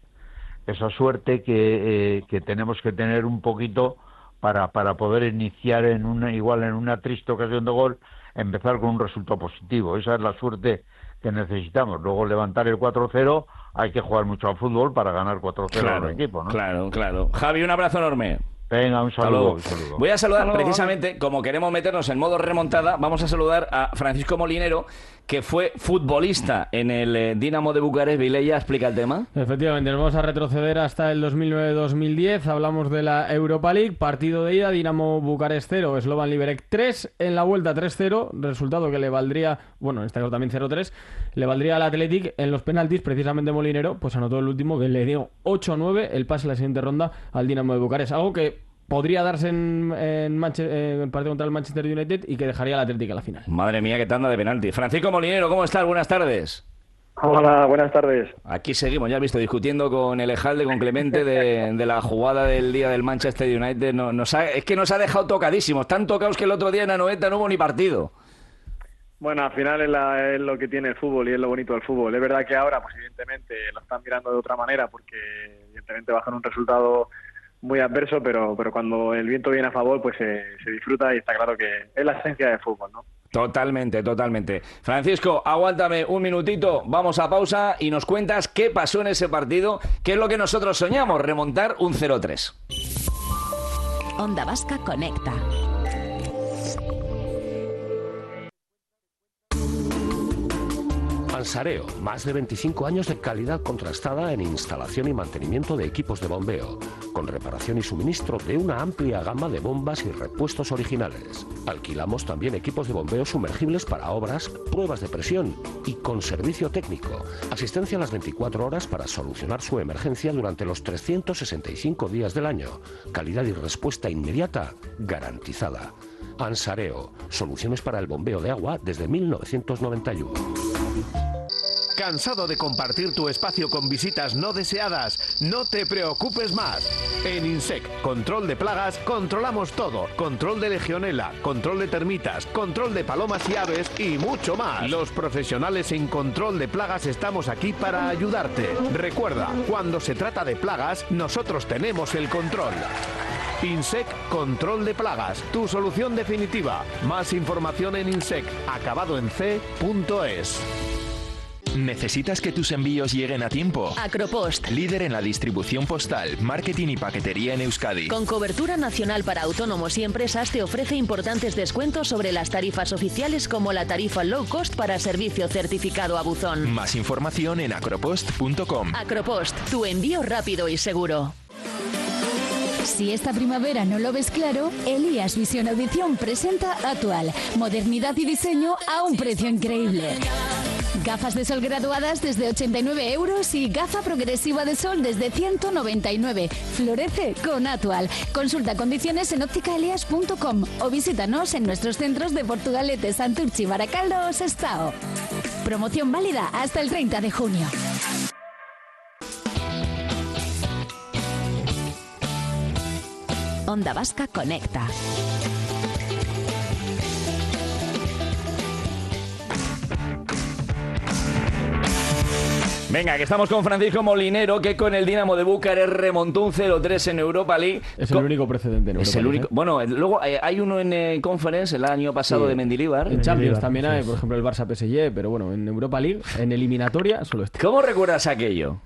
que tenemos que tener un poquito para poder iniciar en una triste ocasión de gol, empezar con un resultado positivo. Esa es la suerte que necesitamos. Luego levantar el 4-0, hay que jugar mucho al fútbol para ganar 4-0 al equipo, ¿no? Claro. Javi, un abrazo enorme. Venga, un saludo. Voy a saludar precisamente, como queremos meternos en modo remontada, vamos a saludar a Francisco Molinero, que fue futbolista en el Dinamo de Bucarest. Vilella, explica el tema. Efectivamente, nos vamos a retroceder hasta el 2009-2010. Hablamos de la Europa League, partido de ida, Dinamo Bucarest 0, Slovan Liberec 3, en la vuelta 3-0, resultado que le valdría, bueno, en este caso también 0-3, le valdría al Athletic. En los penaltis, precisamente Molinero, pues anotó el último, que le dio 8-9 el pase a la siguiente ronda al Dinamo de Bucarest, algo que podría darse en el partido contra el Manchester United y que dejaría al Atlético a la final. Madre mía, qué tanda de penalti. Francisco Molinero, ¿cómo estás? Buenas tardes. Hola, buenas tardes. Aquí seguimos, ya has visto, discutiendo con el Ejalde, con Clemente, de la jugada del día del Manchester United. Es que nos ha dejado tocadísimos, tan tocados que el otro día en Anoeta no hubo ni partido. Bueno, al final es lo que tiene el fútbol y es lo bonito del fútbol. Es verdad que ahora, pues evidentemente, lo están mirando de otra manera porque evidentemente bajan un resultado muy adverso, pero cuando el viento viene a favor, pues se disfruta, y está claro que es la esencia del fútbol, ¿no? Totalmente. Francisco, aguántame un minutito, vamos a pausa y nos cuentas qué pasó en ese partido, qué es lo que nosotros soñamos, remontar un 0-3. Onda Vasca conecta. Ansareo, más de 25 años de calidad contrastada en instalación y mantenimiento de equipos de bombeo, con reparación y suministro de una amplia gama de bombas y repuestos originales. Alquilamos también equipos de bombeo sumergibles para obras, pruebas de presión y con servicio técnico. Asistencia a las 24 horas para solucionar su emergencia durante los 365 días del año. Calidad y respuesta inmediata garantizada. Ansareo, soluciones para el bombeo de agua desde 1991. ¿Cansado de compartir tu espacio con visitas no deseadas? No te preocupes más. En Insec, control de plagas, controlamos todo. Control de legionela, control de termitas, control de palomas y aves y mucho más. Los profesionales en control de plagas estamos aquí para ayudarte. Recuerda, cuando se trata de plagas, nosotros tenemos el control. Insec Control de Plagas, tu solución definitiva. Más información en insec, acabado en c.es. ¿Necesitas que tus envíos lleguen a tiempo? Acropost. Líder en la distribución postal, marketing y paquetería en Euskadi. Con cobertura nacional para autónomos y empresas, te ofrece importantes descuentos sobre las tarifas oficiales, como la tarifa low cost para servicio certificado a buzón. Más información en acropost.com. Acropost, tu envío rápido y seguro. Si esta primavera no lo ves claro, Elías Visión Audición presenta Actual. Modernidad y diseño a un precio increíble. Gafas de sol graduadas desde 89 euros y gafa progresiva de sol desde 199. Florece con Actual. Consulta condiciones en ópticaelias.com o visítanos en nuestros centros de Portugalete, Santurchi, Baracaldo o Sestao. Promoción válida hasta el 30 de junio. Onda Vasca Conecta. Venga, que estamos con Francisco Molinero, que con el Dinamo de Bucarest remontó un 0-3 en Europa League. Es el único precedente en Europa. Es el único. Bueno, luego hay uno en Conference el año pasado de Mendilibar. En Champions también hay, por ejemplo, el Barça PSG, pero bueno, en Europa League, en eliminatoria, solo está. ¿Cómo recuerdas aquello?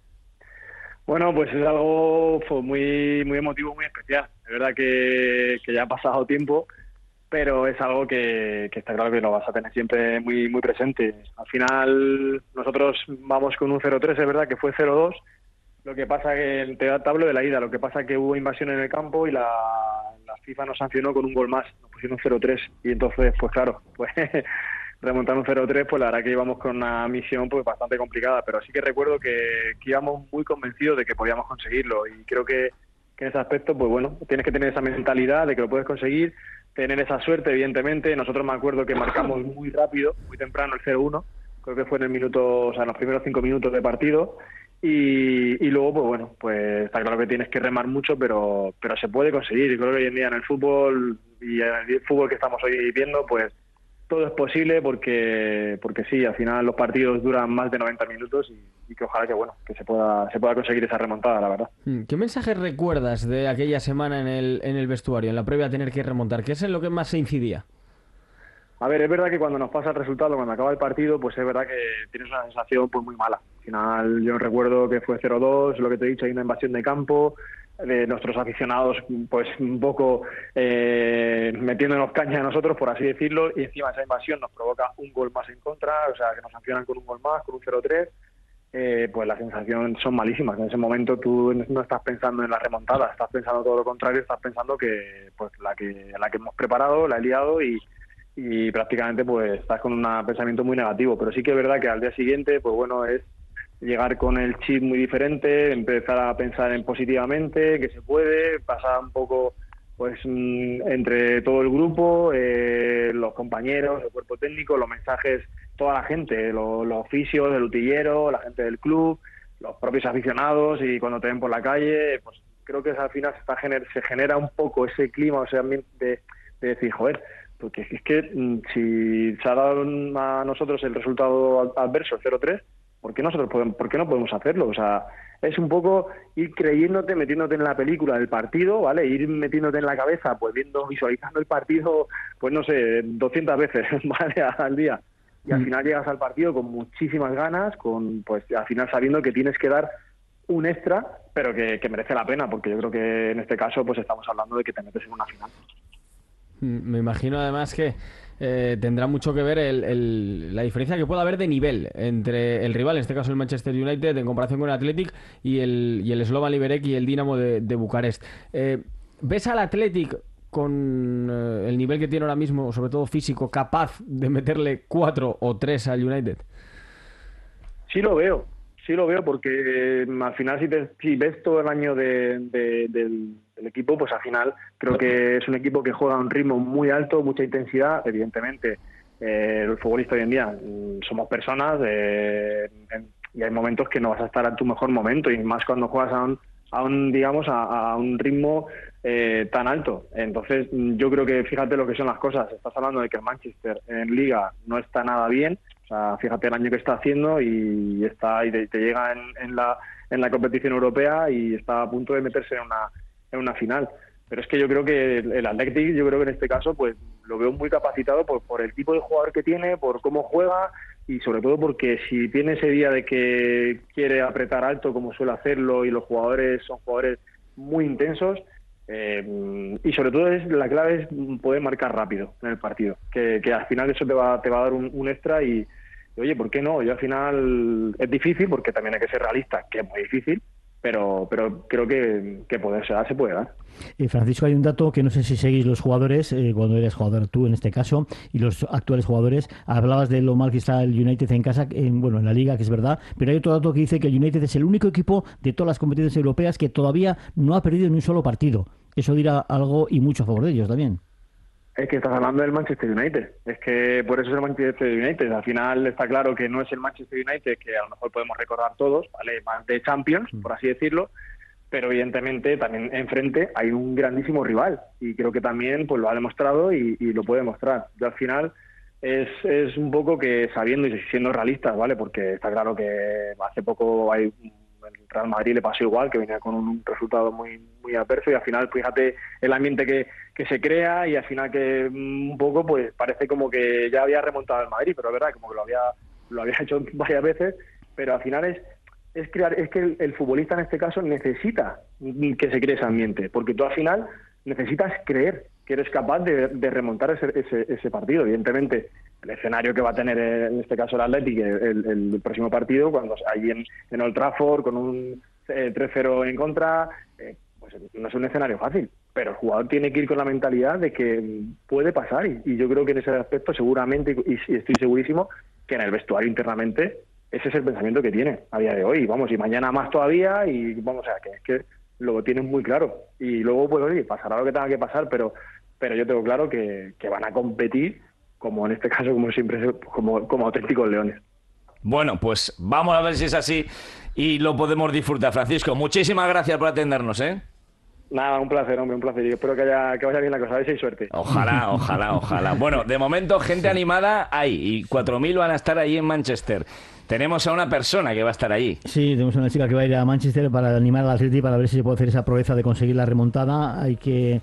Bueno, pues es algo muy emotivo, muy especial. Es verdad que ya ha pasado tiempo, pero es algo que está claro que lo vas a tener siempre muy presente. Al final nosotros vamos con un 0-3, es verdad que fue 0-2. Lo que pasa que te hablo de la ida, lo que pasa que hubo invasión en el campo y la FIFA nos sancionó con un gol más, nos pusieron 0-3 y entonces pues claro, pues remontar un 0-3, pues la verdad que íbamos con una misión pues bastante complicada, pero sí que recuerdo que íbamos muy convencidos de que podíamos conseguirlo y creo que en ese aspecto, pues bueno, tienes que tener esa mentalidad de que lo puedes conseguir, tener esa suerte, evidentemente. Nosotros me acuerdo que marcamos muy rápido, muy temprano el 0-1, creo que fue en el minuto, o sea, en los primeros 5 minutos de partido, y luego, pues bueno, pues está claro que tienes que remar mucho, pero se puede conseguir. Y creo que hoy en día en el fútbol, y en el fútbol que estamos hoy viendo, pues todo es posible porque sí, al final los partidos duran más de 90 minutos y que ojalá que bueno, que se pueda conseguir esa remontada, la verdad. ¿Qué mensaje recuerdas de aquella semana en el vestuario, en la previa a tener que remontar? ¿Qué es en lo que más se incidía? A ver, es verdad que cuando nos pasa el resultado, cuando acaba el partido, pues es verdad que tienes una sensación pues muy mala. Al final yo recuerdo que fue 0-2, lo que te he dicho, hay una invasión de campo, de nuestros aficionados pues un poco metiéndonos caña a nosotros, por así decirlo, y encima esa invasión nos provoca un gol más en contra, o sea que nos sancionan con un gol más, con un 0-3, pues la sensación son malísimas. En ese momento tú no estás pensando en la remontada, estás pensando todo lo contrario, estás pensando que pues la que hemos preparado, la he liado y prácticamente pues estás con un pensamiento muy negativo. Pero sí que es verdad que al día siguiente pues bueno, es llegar con el chip muy diferente, empezar a pensar en positivamente, que se puede, pasar un poco pues entre todo el grupo, los compañeros, el cuerpo técnico, los mensajes, toda la gente, los oficios, el utillero, la gente del club, los propios aficionados, y cuando te ven por la calle, pues creo que al final se genera un poco ese clima, o sea, de decir, joder, porque es que si se ha dado a nosotros el resultado adverso, el 0-3, ¿por qué no podemos hacerlo? O sea, es un poco ir creyéndote, metiéndote en la película del partido, ¿vale? Ir metiéndote en la cabeza, pues visualizando el partido, pues no sé, 200 veces, ¿vale? Al día. Y al final llegas al partido con muchísimas ganas, pues al final sabiendo que tienes que dar un extra, pero que merece la pena, porque yo creo que en este caso pues estamos hablando de que te metes en una final. Me imagino además que tendrá mucho que ver la diferencia que pueda haber de nivel entre el rival, en este caso el Manchester United, en comparación con el Athletic y el Slovan Liberec y el Dinamo de Bucarest. ¿Ves al Athletic con el nivel que tiene ahora mismo, sobre todo físico, capaz de meterle 4 o 3 al United? Sí lo veo, Sí lo veo porque al final si ves todo el año del equipo, pues al final creo que es un equipo que juega a un ritmo muy alto, mucha intensidad. Evidentemente, el futbolista hoy en día somos personas y hay momentos que no vas a estar a tu mejor momento, y más cuando juegas a un ritmo tan alto. Entonces yo creo que fíjate lo que son las cosas. Estás hablando de que el Manchester en Liga no está nada bien. O sea, fíjate el año que está haciendo y te llega en la competición europea y está a punto de meterse en una final. Pero es que yo creo que el Athletic, yo creo que en este caso pues lo veo muy capacitado por el tipo de jugador que tiene, por cómo juega, y sobre todo porque si tiene ese día de que quiere apretar alto como suele hacerlo, y los jugadores son jugadores muy intensos, y sobre todo la clave es poder marcar rápido en el partido, que al final eso te va a dar un extra. Y oye, ¿por qué no? Yo al final es difícil, porque también hay que ser realista, que es muy difícil, pero creo que poder ser, se puede dar. Francisco, hay un dato que no sé si seguís los jugadores, cuando eres jugador tú en este caso, y los actuales jugadores. Hablabas de lo mal que está el United en casa, en la Liga, que es verdad, pero hay otro dato que dice que el United es el único equipo de todas las competiciones europeas que todavía no ha perdido ni un solo partido. Eso dirá algo y mucho a favor de ellos también. Es que estás hablando del Manchester United. Es que por eso es el Manchester United. Al final está claro que no es el Manchester United que a lo mejor podemos recordar todos, ¿vale? Más de Champions, por así decirlo, pero evidentemente también enfrente hay un grandísimo rival, y creo que también pues lo ha demostrado y lo puede demostrar. Yo al final es un poco que sabiendo y siendo realistas, ¿vale? Porque está claro que hace poco el Real Madrid le pasó igual, que venía con un resultado muy muy adverso, y al final fíjate el ambiente que se crea, y al final que un poco pues parece como que ya había remontado el Madrid, pero es verdad, como que lo había hecho varias veces, pero al final es que el futbolista en este caso necesita que se cree ese ambiente, porque tú al final necesitas creer que eres capaz de remontar ese partido. Evidentemente, el escenario que va a tener en este caso el Athletic el próximo partido, cuando allí en Old Trafford con un 3-0 en contra, pues no es un escenario fácil, pero el jugador tiene que ir con la mentalidad de que puede pasar, y yo creo que en ese aspecto seguramente, y estoy segurísimo que en el vestuario internamente ese es el pensamiento que tiene a día de hoy, y mañana más todavía, y vamos, o sea, que es que lo tienen muy claro, y luego pues oye, pasará lo que tenga que pasar, pero yo tengo claro que van a competir, como en este caso, como siempre, como auténticos leones. Bueno, pues vamos a ver si es así y lo podemos disfrutar. Francisco, muchísimas gracias por atendernos, ¿eh? Nada, un placer, hombre, un placer. Y espero que vaya bien la cosa, a ver si hay suerte. Ojalá. Bueno, de momento, gente animada hay, y 4.000 van a estar ahí en Manchester. Tenemos a una persona que va a estar allí. Sí, tenemos a una chica que va a ir a Manchester para animar al Atleti, para ver si se puede hacer esa proeza de conseguir la remontada. Hay que,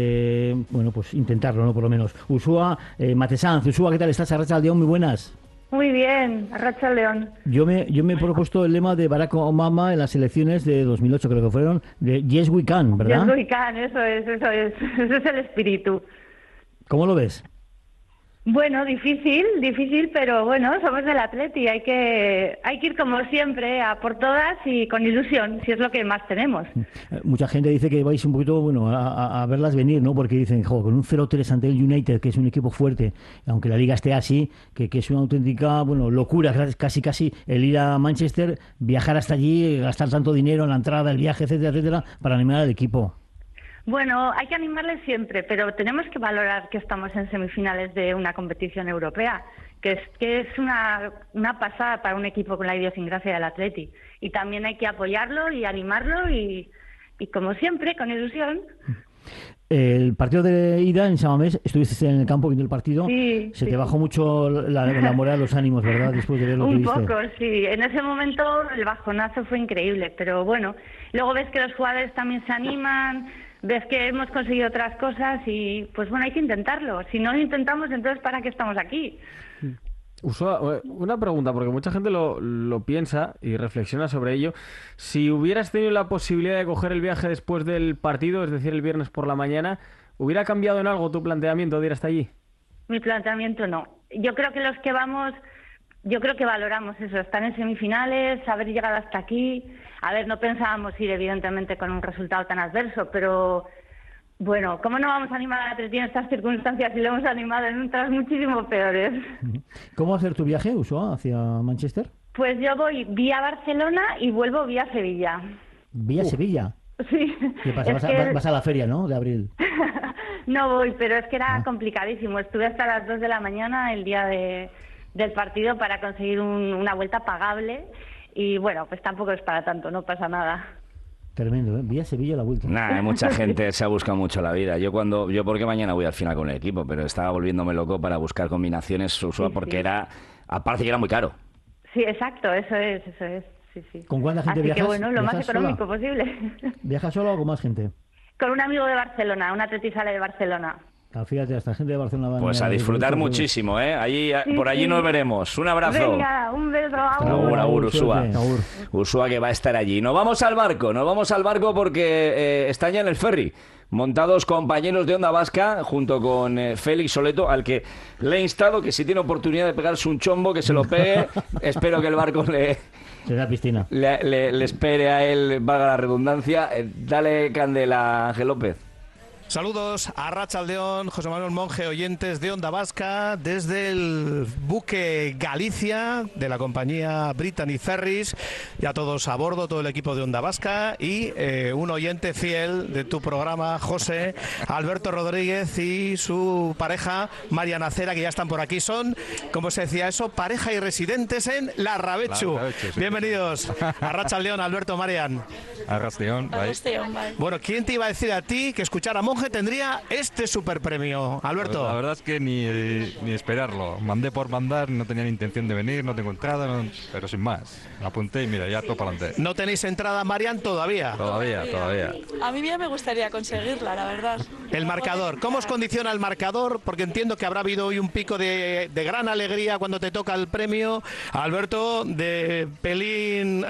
pues intentarlo, ¿no? Por lo menos. Ursúa Matesanz. Ursúa, ¿qué tal estás? Arratsaldeón, muy buenas. Muy bien, Arratsaldeón. Yo me he propuesto el lema de Barack Obama en las elecciones de 2008, creo que fueron, de Yes We Can, ¿verdad? Yes We Can, eso es. Ese es el espíritu. ¿Cómo lo ves? Bueno, difícil, pero bueno, somos del Atleti, hay que ir como siempre, a por todas y con ilusión, si es lo que más tenemos. Mucha gente dice que vais un poquito, a verlas venir, ¿no? Porque dicen, con un 0-3 ante el United, que es un equipo fuerte, aunque la Liga esté así, que es una auténtica, locura, casi el ir a Manchester, viajar hasta allí, gastar tanto dinero en la entrada, el viaje, etcétera, para animar al equipo. Bueno, hay que animarles siempre, pero tenemos que valorar que estamos en semifinales de una competición europea, que es una pasada para un equipo con la idiosincrasia del Atleti. Y también hay que apoyarlo y animarlo y como siempre, con ilusión. El partido de ida en San Mamés, estuviste en el campo viendo el partido, sí, te bajó mucho la moral, los ánimos, ¿verdad? Después de ver lo que viste. Un poco, sí. En ese momento el bajonazo fue increíble, pero bueno, luego ves que los jugadores también se animan, ves que hemos conseguido otras cosas y pues bueno, hay que intentarlo. Si no lo intentamos, entonces ¿para qué estamos aquí? Ursúa, una pregunta, porque mucha gente lo piensa y reflexiona sobre ello. Si hubieras tenido la posibilidad de coger el viaje después del partido, es decir, el viernes por la mañana, ¿hubiera cambiado en algo tu planteamiento de ir hasta allí? Mi planteamiento no. Yo creo que los que vamos, yo creo que valoramos eso, estar en semifinales, haber llegado hasta aquí. A ver, no pensábamos ir evidentemente con un resultado tan adverso, pero bueno, ¿cómo no vamos a animar a Atleti en estas circunstancias si lo hemos animado en otras muchísimo peores? ¿Cómo va a ser tu viaje, Ursúa, hacia Manchester? Pues yo voy vía Barcelona y vuelvo vía Sevilla. ¿Vía Sevilla? Sí. ¿Qué pasa? Vas a la feria, ¿no? De abril. No voy, pero es que era complicadísimo. Estuve hasta las 2 de la mañana el día del partido para conseguir una vuelta pagable y bueno, pues tampoco es para tanto, no pasa nada. Tremendo, ¿eh? Vía Sevilla la vuelta. Hay mucha gente se ha buscado mucho la vida. Yo porque mañana voy al final con el equipo, pero estaba volviéndome loco para buscar combinaciones porque aparte que era muy caro. Sí, exacto, eso es. Sí. ¿Con cuánta gente viajas? Así que bueno, lo más económico sola? Posible. ¿Viajas sola o con más gente? Con un amigo de Barcelona, un atletisale de Barcelona. Fíjate, hasta gente de Barcelona va Pues a disfrutar muchísimo, ¿eh? Por allí nos veremos. Un abrazo. Venga, un beso. Agur, Ursúa. Ursúa que va a estar allí. Nos vamos al barco porque están ya en el ferry. Montados compañeros de Onda Vasca junto con Félix Soleto, al que le he instado que si tiene oportunidad de pegarse un chombo, que se lo pegue. Espero que el barco le piscina. Le espere a él, valga la redundancia. Dale candela, Ángel López. Saludos a Arratsaldeon, José Manuel Monje, oyentes de Onda Vasca, desde el buque Galicia de la compañía Brittany Ferries, y a todos a bordo, todo el equipo de Onda Vasca, y un oyente fiel de tu programa, José, Alberto Rodríguez y su pareja, María Nacera, que ya están por aquí. Son, como se decía eso, pareja y residentes en La Rabechu. Sí. Bienvenidos a Arratsaldeon, Alberto, Marian. Arratsaldeon, bye. Bueno, ¿quién te iba a decir a ti que escuchar a Monje tendría este superpremio, Alberto? La verdad es que ni esperarlo. Mandé por mandar, no tenía ni intención de venir, no tengo entrada, pero sin más. Me apunté y mira, ya todo para adelante. ¿No tenéis entrada, Marian, todavía? Todavía. A mí ya me gustaría conseguirla, la verdad. El marcador, ¿cómo os condiciona el marcador? Porque entiendo que habrá habido hoy un pico de gran alegría cuando te toca el premio. Alberto, de pelín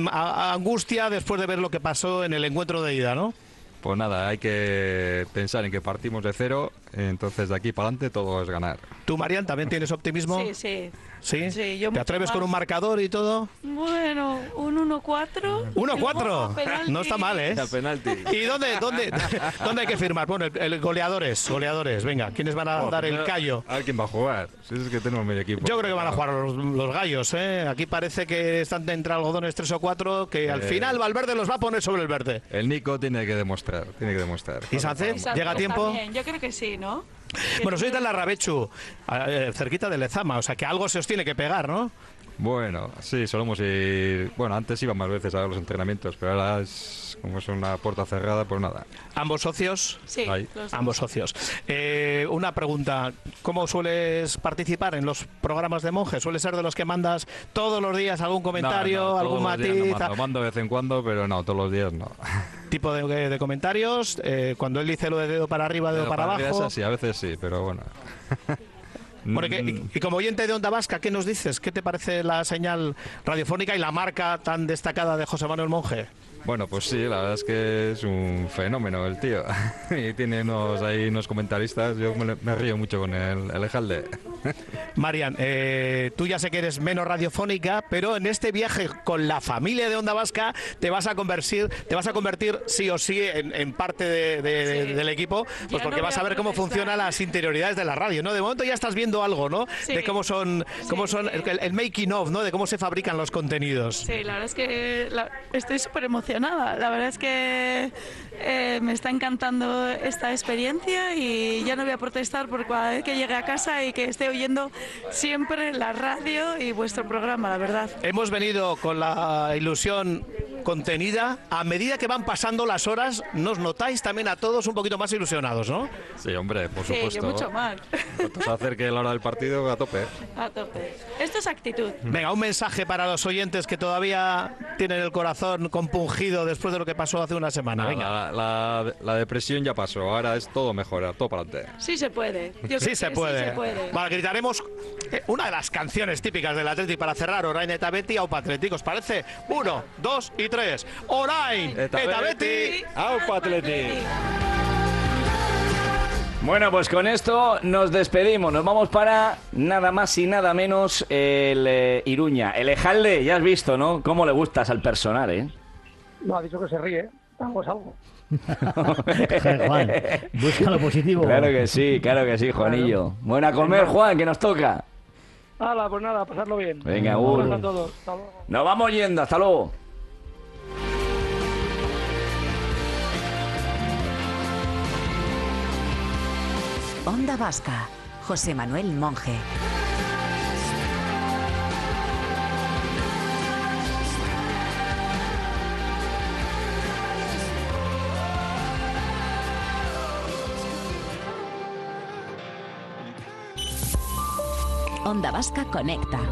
angustia después de ver lo que pasó en el encuentro de ida, ¿no? Pues nada, hay que pensar en que partimos de cero, entonces de aquí para adelante todo es ganar. ¿Tú, Marian, también tienes optimismo? Sí. ¿Sí? Yo ¿Te atreves con un marcador y todo? Bueno, un 1-4. 1-4. No está mal, ¿eh? El penalti. ¿Y dónde hay que firmar? Bueno, goleadores. Venga, ¿quiénes van a dar el callo? A ver quién va a jugar. Si es que tenemos medio equipo. Yo creo que van a jugar los gallos, ¿eh? Aquí parece que están entre algodones 3 o 4, que al final Valverde los va a poner sobre el verde. El Nico tiene que demostrar. ¿Y Sánchez? ¿Llega a tiempo? También. Yo creo que sí, ¿no? Bueno, sois de La Rabechu, cerquita de Lezama, o sea que algo se os tiene que pegar, ¿no? Bueno, sí, solemos ir... Bueno, antes iba más veces a ver los entrenamientos, pero ahora como es una puerta cerrada, pues nada. ¿Ambos socios? Sí, ambos socios. Una pregunta, ¿cómo sueles participar en los programas de Monje? ¿Sueles ser de los que mandas todos los días algún comentario, algún matiz? Lo mando de vez en cuando, pero no, todos los días no. ¿Tipo de comentarios? Cuando él dice lo de dedo para arriba, dedo para abajo. Sí, a veces sí, pero bueno. Bueno, y como oyente de Onda Vasca, ¿qué nos dices? ¿Qué te parece la señal radiofónica y la marca tan destacada de José Manuel Monje? Bueno, pues sí, la verdad es que es un fenómeno el tío. Y tiene unos comentaristas, yo me río mucho con el Ejalde. Marian, tú ya sé que eres menos radiofónica, pero en este viaje con la familia de Onda Vasca te vas a convertir sí o sí en parte del equipo, pues porque vas a ver cómo funcionan las interioridades de la radio, ¿no? De momento ya estás viendo algo, ¿no? Sí. De cómo son el making of, ¿no? De cómo se fabrican los contenidos. Sí, la verdad es que estoy súper emocionada. La verdad es que me está encantando esta experiencia y ya no voy a protestar por cada vez que llegue a casa y que esté oyendo siempre la radio y vuestro programa, la verdad. Hemos venido con la ilusión contenida. A medida que van pasando las horas, nos notáis también a todos un poquito más ilusionados, ¿no? Sí, hombre, por supuesto. Sí, yo mucho más. Cuanto se acerque la hora del partido, a tope. A tope. Esto es actitud. Venga, un mensaje para los oyentes que todavía tienen el corazón compungido después de lo que pasó hace una semana. Venga. La depresión ya pasó, ahora es todo mejor, todo para adelante. Sí se puede. Sí se puede. Vale, gritaremos una de las canciones típicas del Atleti para cerrar, Orain eta Beti, Aupa Atleti. ¿Os parece? 1, 2 y 3. Orain eta Beti, Aupa Atleti. Bueno, pues con esto nos despedimos. Nos vamos para nada más y nada menos el Iruña. El Ejalde, ya has visto, ¿no? Cómo le gustas al personal, ¿eh? No, ha dicho que se ríe. Vamos algo. Juan, busca lo positivo. Claro que sí, Juanillo. Bueno, a comer, Juan, que nos toca. Hala, pues nada, pasarlo bien. Venga, Un abrazo Ur. a todos. Hasta luego. Nos vamos yendo, hasta luego. Onda Vasca, José Manuel Monje. Onda Vasca conecta.